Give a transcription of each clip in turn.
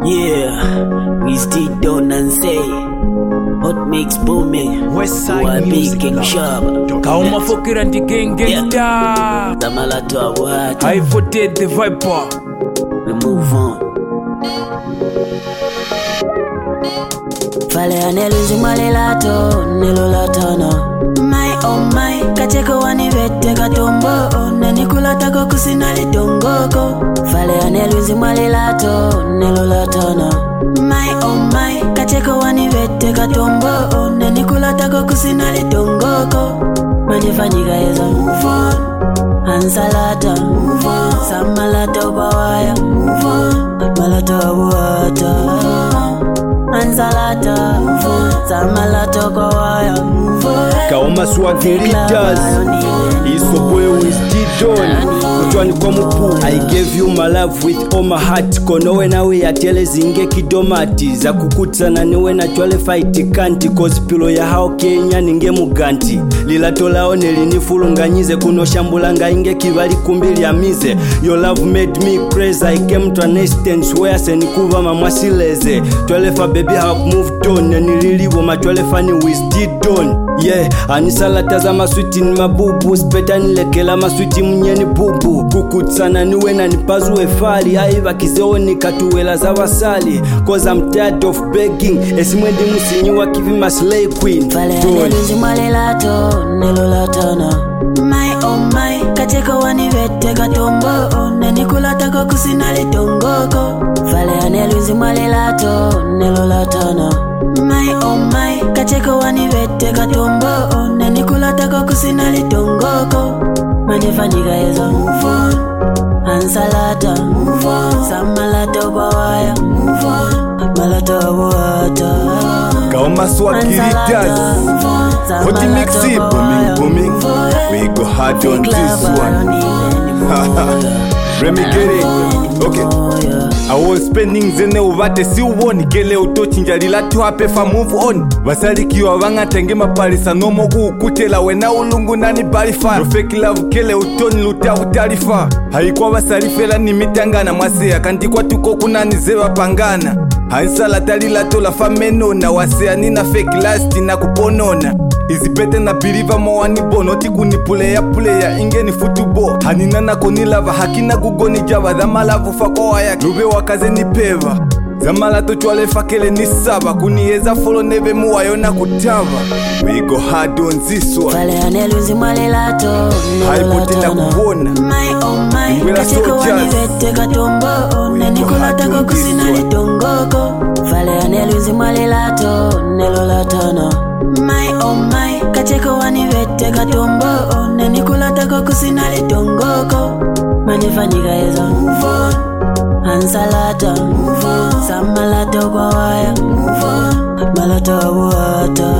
Yeah, we still don't and say what makes booming. Westside Music King Sharp. Kauma Fokira ndi gang gangsta. Tamala to a word. I voted the Viper. We move on. Fale aneluzi malelato nelolatana. My oh my, kacheko wanivete katombo. Nenikulatako kusina litongoko. Fale aneluzi malelato nelolatana. My oh my, kacheko wanivete katombo. Nenikulatako kusina litongoko. Manifanyika eza move on. Ansalata move on. Samalata bawaya move on. Malata buata Ansalata move on. Samalata bawaya move on. Kauma Swagiritas Isobwe with T-Don Kutwani kwa mupu I gave you my love with all my heart Konowe nawe ya tele zinge kidomati Za kukutsana niwe na chwale fight kanti Cause pilo ya hao Kenya ninge muganti Lila tolao nilinifulunganyize Kuno shambulanga inge kibali kumbili amize Your love made me crazy I came to an instance where senikuva mamwasileze Twelefa baby have moved on Nililiwo matwelefa ni with T-Don Yeah, anisalata za maswiti ni mabubu Speta nilekela maswiti mnyeni bubu Kukutsana niwe na nipazuwe fali Aiva kizeo nikatuwela za wasali Cause I'm tired of begging Esimwendi musinyiwa kivi maslay queen Fale aneluzi malelato nelolatana My oh my, kacheko wanivete katombo Nenikulatako kusina litongoko Fale aneluzi malelato nelolatana My oh my, kacheko wanivete katombo Nenikulatako kusina litongoko Manifanyika eza move on. Ansalata move on. Samalata bawaya move on. Malata buata Kauma Swagiritas Hoti mixi booming We go hard on this one Let me get it Okay I was spending zene uvate si uwoni Kele utochinja lilatu hapefa move on Vasalikiwa wanga tenge mapalisa Nomo kukutela wena ulungu nani balifa No fake love kele utoni luta utalifa Haikuwa vasalifela ni mitangana Mwasea kantikwa tuko kunani zewa pangana Hansala talila tola fameno wasea nina fake last na kuponona Izipete na believe mwani bono tikunipulea player ingeni futubo Hanina na konilava hakina gugoni java Zamalavu fakoa ya lube wakaze nipeva Zamala tochwale fakele nisaba Kunieza follow neve muwayo na kutava We go hard on this one Fale aneluzi malelato Haipote na kuona My oh my, kacheko wanivete katombo Nenikulatako kusina litongoko Fale aneluzi malelato nelolatana My oh my, kacheko wanivete katombo Nenikulatako kusina litongoko Manifanyika eza move on. Ansalata move on. Samalata bawaya move on. Malata buata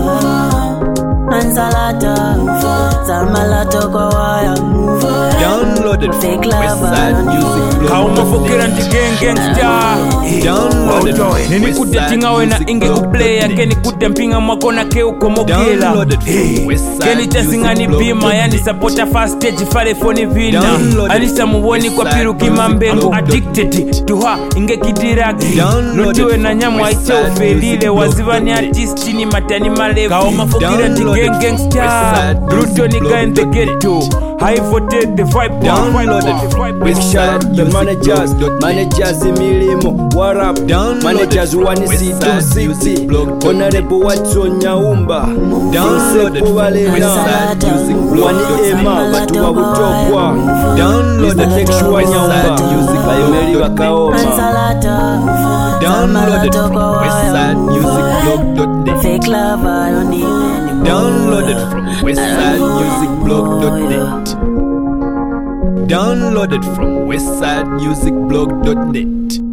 Ansalata move on. Samalata bawaya move on. Downloaded from Westside Music Kauma Fokira ndi gang gangsta. Downloaded Nini kutetinga wena inge uplaya Keni kutempinga mwakona ke ukomokela Keni chasinga ni bima Yani supporta fast stage fale phone vina Anisa muwoni kwa piru kimambengo Addicted to her inge kidiragi Notiwe na nyamu aiche ufelile Wazivani artisti ni matani malevu Kauma Fokira ndi gang gangsta. Bruto nika in the ghetto I voted the Viper. Downloaded Westside the managers Emilimo What up managers wani C2 Honorable Watson Nyaumba Downloaded Westside wani Ema Batuwa Butokwa Downloaded Texua Nyaumba Bayomeli Bakaoma Downloaded from westsidemusicblog.net Fake love I don't need anymore. Downloaded from westsidemusicblog.net Downloaded from westsidemusicblog.net